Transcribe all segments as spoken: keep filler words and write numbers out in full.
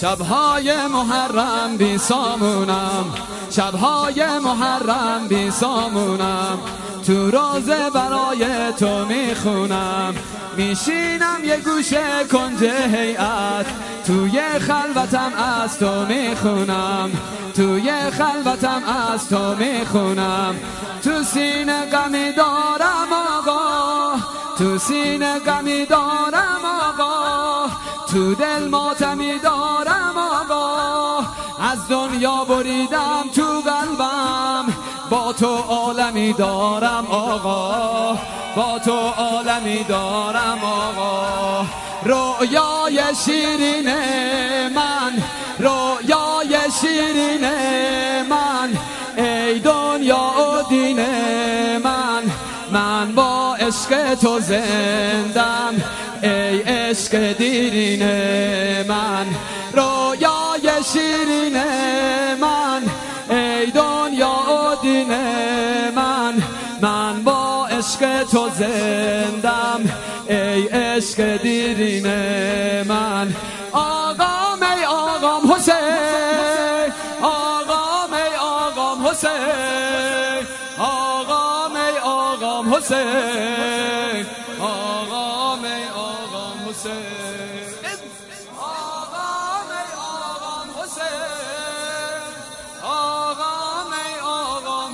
شبهای محرم بی سامونم، شبهای محرم بی سامونم، تو روزه برای تو میخونم، میشینم یه گوشه کنج هیئت، توی خلوتم از تو میخونم، توی خلوتم از تو میخونم، تو سینه غمی دارم آقا، تو سینه غمی دارم آقا، تو دل ماتمی دارم آقا، از دنیا بریدم تو قلبم، با تو عالمی دارم آقا، با تو عالمی دارم آقا. رویای شیرین من، رویای شیرین من، ای دنیا و دین من، من با عشق تو زندم، ای عشق دیرین من. رویای شیرین من، ای دنیا و دین من، من با عشق تو زندم، ای عشق دیرین من. آقام ای آقام حسین، آقام ای آقام حسین، آقام ای آقام حسین، آقام ای آقام حسین، آقام ای آقام حسین، آقام ای آقام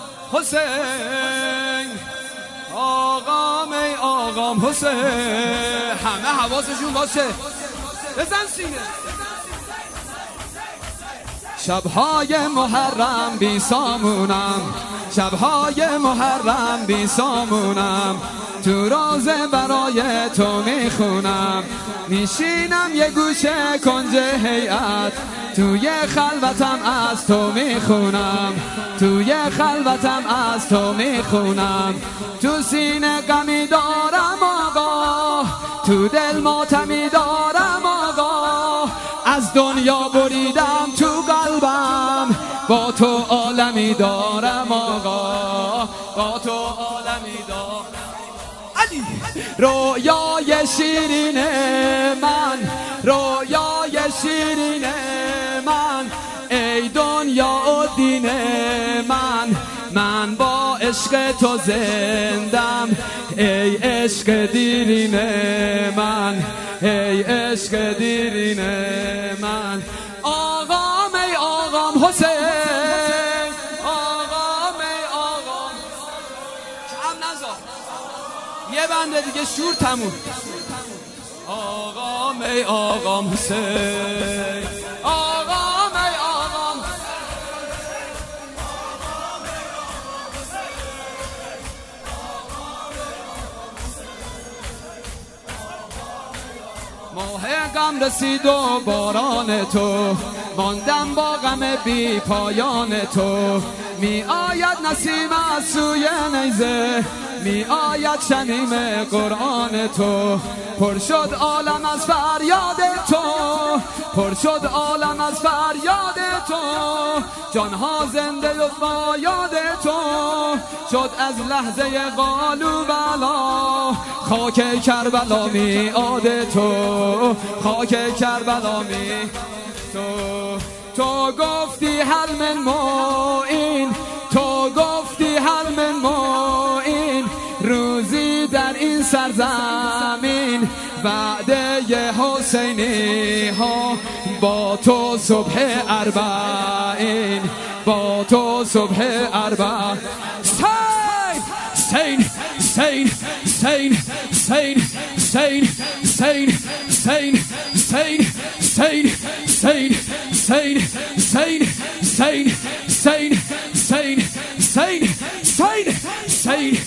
حسین، آقام ای آقام حسین. همه حواسشون باشه، بزن سینه. شبهای محرم بی سامونم، شبهای محرم بی سامونم، تو روزه برای تو میخونم، میشینم یه گوشه کنج هیئت، توی خلوتم از تو میخونم، توی خلوتم از تو میخونم، تو سینه غمی دارم آقا، تو دل ماتمی دارم آقا، از دنیا بریدم تو قلبم، با تو عالمی دارم آقا، با تو عالمی دارم. علی رویای شیرین من، رویای شیرین من، ای دنیا و دین من، من با عشق تو زندم، ای عشق دیرین من، ای عشق دیرین من. آقام ای آقام حسین، آقام ای آقام، کم نذار یه بنده دیگه شور تموم. آقام ای آقام حسین، آقام ای آقام، ماه غم رسید و باران تو، ماندم با غم بی پایان تو، می آید نسیم از سوی نیزه، می آید شنیم قرآن تو، پر شد عالم از فریاد تو، پر شد عالم از فریاد تو، جانها زنده و با یاد تو، شد از لحظه قالو بلا، خاک کربلا میعاد تو، خاک کربلا می تو. تو گفتی هل من معین، تو گفتی هل من معین، روزی در این سرزمین، وعده حسینی ها، با تو صبح اربعین، با تو صبح اربعین. سین سین سین سین سین سین سین سین سین سین سین سین سین سین سین سین سین سین سین